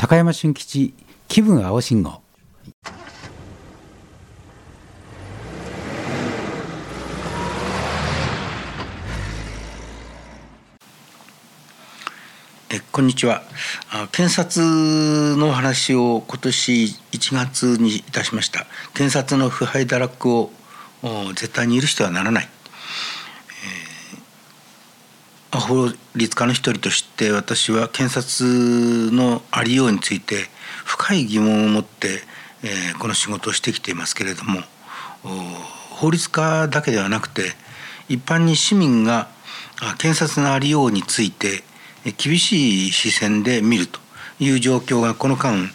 高山俊吉気分青信号。 こんにちは。検察の話を今年1月にいたしました。検察の腐敗堕落を絶対に許してはならない。法律家の一人として私は検察のありようについて深い疑問を持って、この仕事をしてきていますけれども、法律家だけではなくて一般に市民が検察のありようについて厳しい視線で見るという状況がこの間、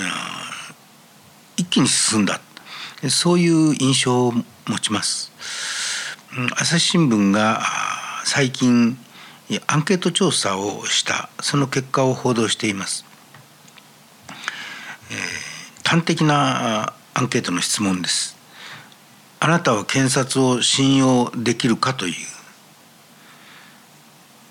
一気に進んだ、そういう印象を持ちます。朝日新聞が最近アンケート調査をしたその結果を報道しています。端的なアンケートの質問です。あなたは検察を信用できるかという、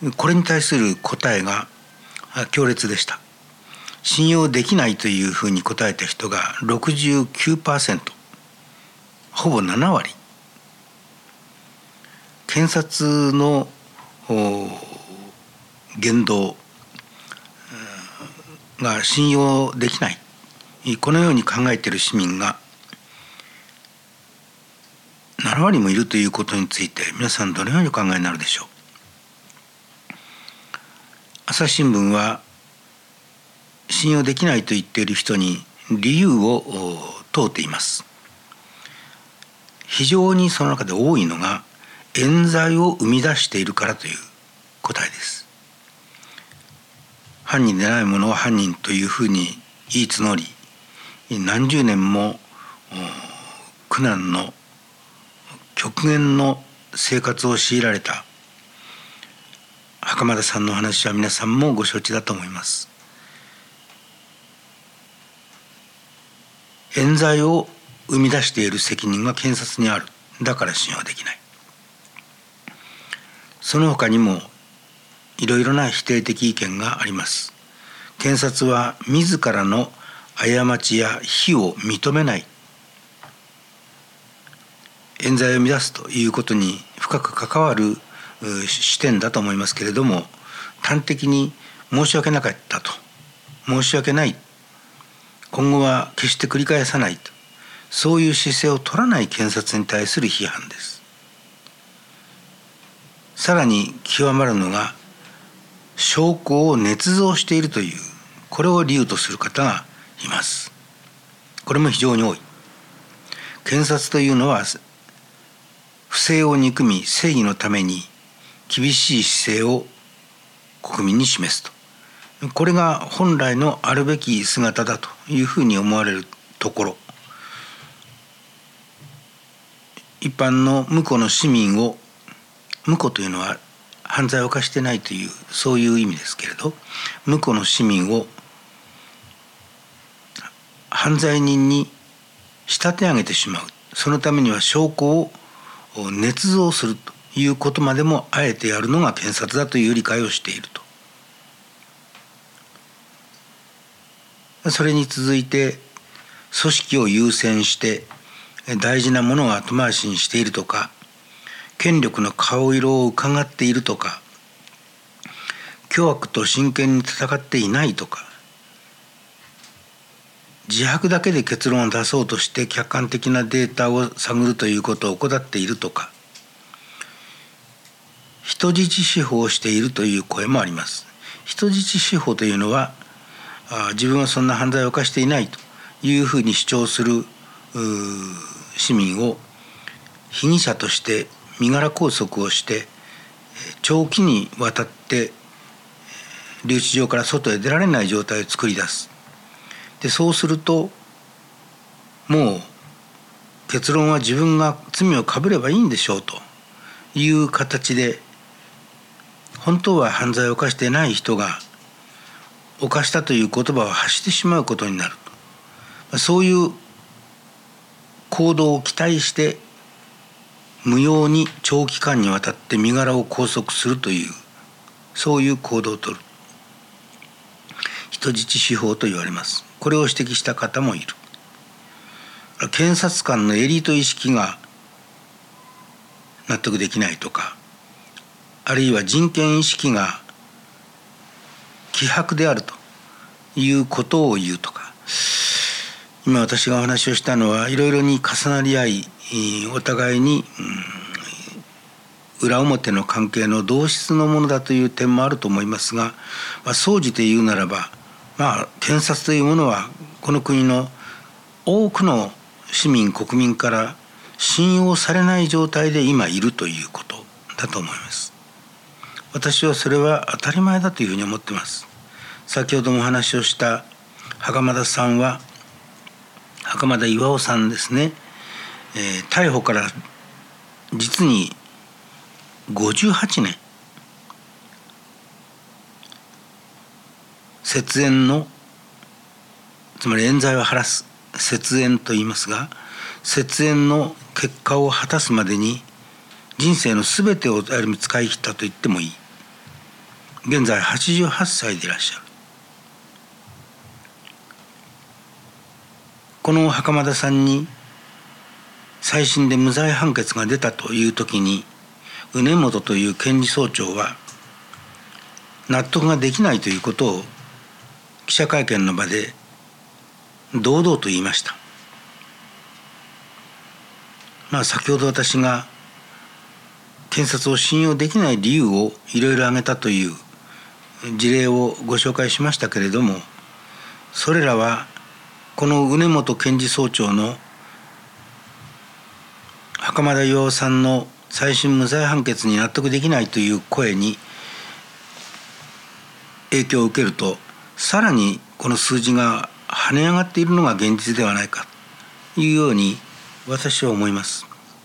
これに対する答えが強烈でした。信用できないというふうに答えた人が 69%、 ほぼ7割。検察の言動が信用できない、このように考えている市民が7割もいるということについて皆さんどのようにお考えになるでしょう。朝日新聞は信用できないと言っている人に理由を問うています。非常にその中で多いのが冤罪を生み出しているからという答えです。犯人でないものは犯人というふうに言い募り、何十年も苦難の極限の生活を強いられた袴田さんの話は皆さんもご承知だと思います。冤罪を生み出している責任が検察にある。だから信用できない。その他にもいろいろな否定的意見があります。検察は自らの過ちや非を認めない。冤罪を生み出すということに深く関わる視点だと思いますけれども、端的に申し訳なかったと、申し訳ない、今後は決して繰り返さないと、そういう姿勢を取らない検察に対する批判です。さらに極まるのが証拠を捏造しているという、これを理由とする方がいます。これも非常に多い。検察というのは不正を憎み正義のために厳しい姿勢を国民に示すと、これが本来のあるべき姿だというふうに思われるところ、一般の無辜の市民を、無辜というのは犯罪を犯してないというそういう意味ですけれど、無辜の市民を犯罪人に仕立て上げてしまう。そのためには証拠を捏造するということまでもあえてやるのが検察だという理解をしていると。それに続いて組織を優先して大事なものを後回しにしているとか、権力の顔色を伺っているとか、巨悪と真剣に戦っていないとか、自白だけで結論を出そうとして客観的なデータを探るということを怠っているとか、人質司法をしているという声もあります。人質司法というのは自分はそんな犯罪を犯していないというふうに主張する市民を被疑者として身柄拘束をして長期にわたって留置場から外へ出られない状態を作り出す。でそうするともう結論は自分が罪をかぶればいいんでしょうという形で、本当は犯罪を犯していない人が犯したという言葉を発してしまうことになると、そういう行動を期待して無用に長期間にわたって身柄を拘束するという、そういう行動をとる。 人質司法と言われます。これを指摘した方もいる。検察官のエリート意識が納得できないとか、あるいは人権意識が希薄であるということを言うとか、今私がお話をしたのはいろいろに重なり合い、お互いに、裏表の関係の同質のものだという点もあると思いますが、総じて言うならば、検察というものはこの国の多くの市民国民から信用されない状態で今いるということだと思います。私はそれは当たり前だというふうに思っています。先ほどもお話をした袴田さんは、袴田巌さんですね、逮捕から実に58年、節縁の、つまり冤罪を晴らす節縁と言いますが、節縁の結果を果たすまでに人生のすべてをある意味使い切ったと言ってもいい。現在88歳でいらっしゃる。この袴田さんに再審で無罪判決が出たという時に、畝本という検事総長は納得ができないということを記者会見の場で堂々と言いました。先ほど私が検察を信用できない理由をいろいろ挙げたという事例をご紹介しましたけれども、それらはこの畝本検事総長の袴田巌さんの再審無罪判決に納得できないという声に影響を受けると、さらにこの数字が跳ね上がっているのが現実ではないかというように私は思います。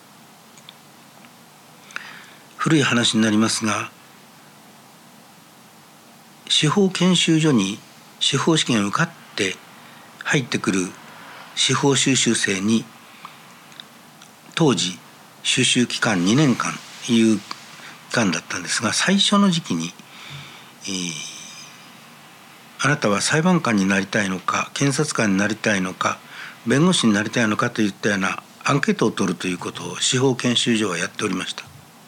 古い話になりますが、司法研修所に司法試験を受かって入ってくる司法修習生に、当時修習期間2年間という期間だったんですが、最初の時期に、あなたは裁判官になりたいのか、検察官になりたいのか、弁護士になりたいのかといったようなアンケートを取るということを司法研修所はやっておりました。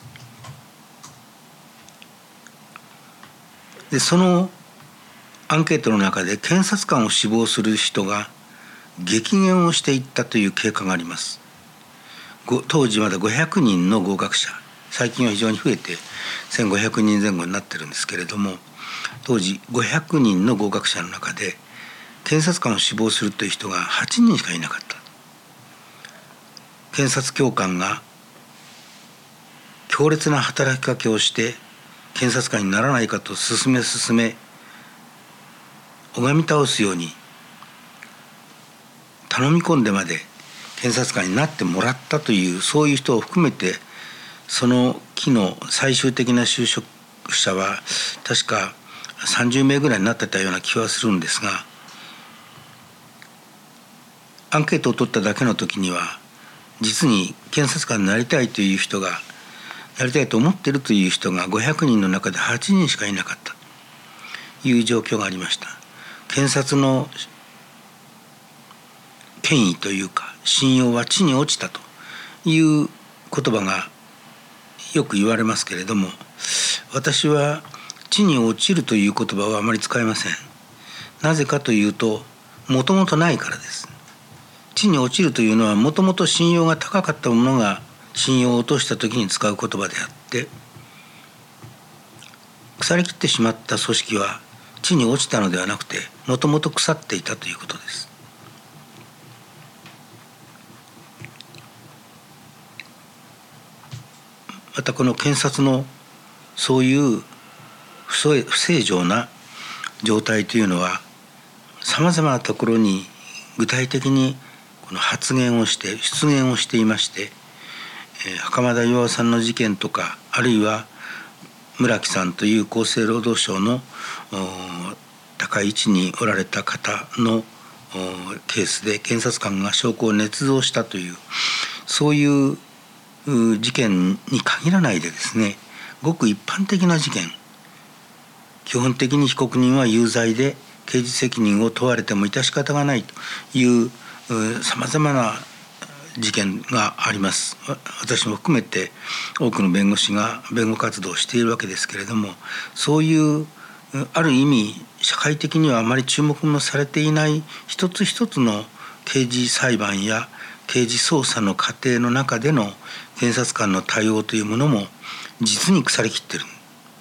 でそのアンケートの中で検察官を志望する人が激減をしていったという経過があります。当時まだ500人の合格者、最近は非常に増えて1500人前後になってるんですけれども、当時500人の合格者の中で検察官を志望するという人が8人しかいなかった。検察教官が強烈な働きかけをして検察官にならないかと進め拝み倒すように頼み込んでまで検察官になってもらったという、そういう人を含めてその期の最終的な就職者は確か30名ぐらいになってたような気はするんですが、アンケートを取っただけの時には実に検察官になりたいという人が、なりたいと思っているという人が500人の中で8人しかいなかったという状況がありました。検察の権威というか信用は地に落ちたという言葉がよく言われますけれども、私は地に落ちるという言葉はあまり使いません。なぜかというと、もともとないからです。地に落ちるというのはもともと信用が高かったものが信用を落とした時に使う言葉であって、腐りきってしまった組織は地に落ちたのではなくて、もともと腐っていたということです。またこの検察のそういう不正常な状態というのはさまざまなところに具体的にこの発言をして出現をしていまして、袴田巌さんの事件とか、あるいは村木さんという厚生労働省の高い位置におられた方のケースで検察官が証拠を捏造したという、そういう事件に限らないでですね、ごく一般的な事件、基本的に被告人は有罪で刑事責任を問われても致し方がないというさまざまな事件があります。私も含めて多くの弁護士が弁護活動をしているわけですけれども、そういうある意味社会的にはあまり注目もされていない一つ一つの刑事裁判や刑事捜査の過程の中での検察官の対応というものも実に腐りきっている。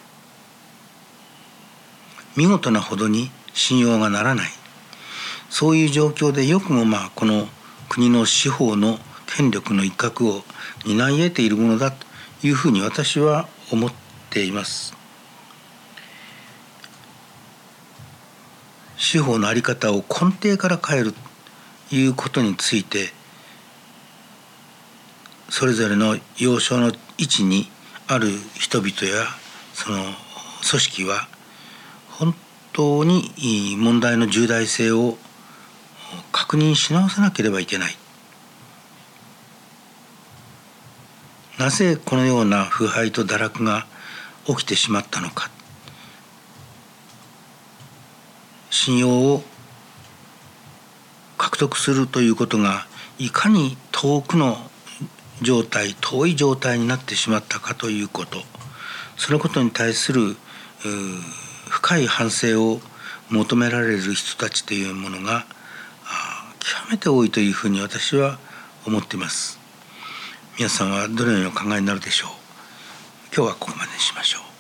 見事なほどに信用がならない、そういう状況でよくもこの国の司法の権力の一角を担い得ているものだというふうに私は思っています。司法の在り方を根底から変えるということについて、それぞれの要衝の位置にある人々やその組織は本当に問題の重大性を確認し直さなければいけない。なぜこのような腐敗と堕落が起きてしまったのか、信用を獲得するということがいかに遠い状態になってしまったかということ、そのことに対する深い反省を求められる人たちというものが極めて多いというふうに私は思っています。皆さんはどのようにお考えになるでしょう。今日はここまでにしましょう。